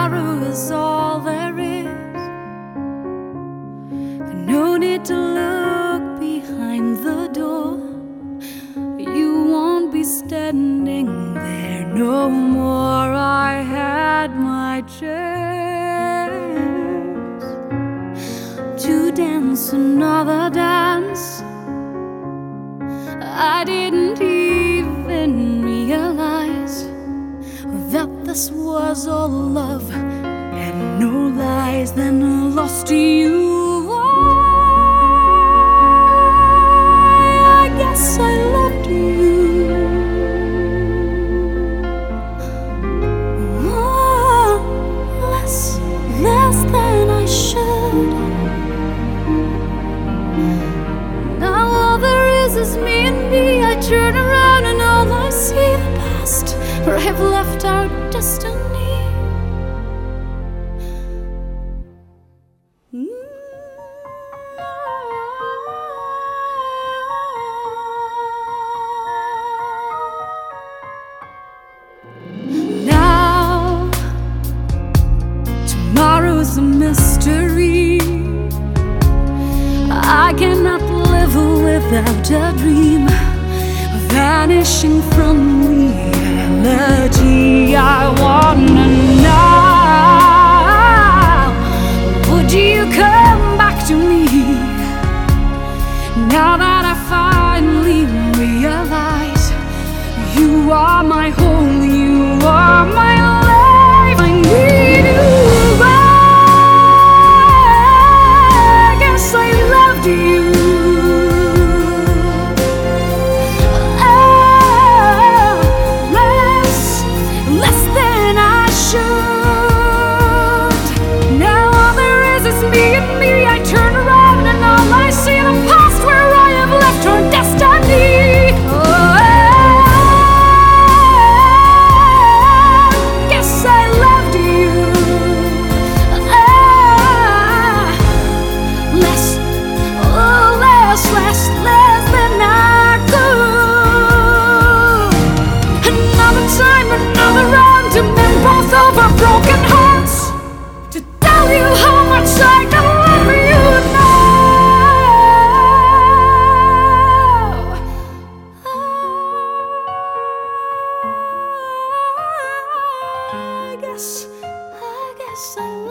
tomorrow is all there is. No need to look behind the door. You won't be standing there no more. I had my chance to dance another dance. I didn't even realize that this was all love and no lies. Then lost to you, I guess I loved you. Oh, less than I should. Now all there is me and me. I turn around and all I see the past, where I have left our destiny. Now tomorrow's a mystery. I cannot live without a dream vanishing from reality. I wanna know, would you come back to me now that I finally realize you are my home, you are my life. I need you. I guess I loved you. I guess I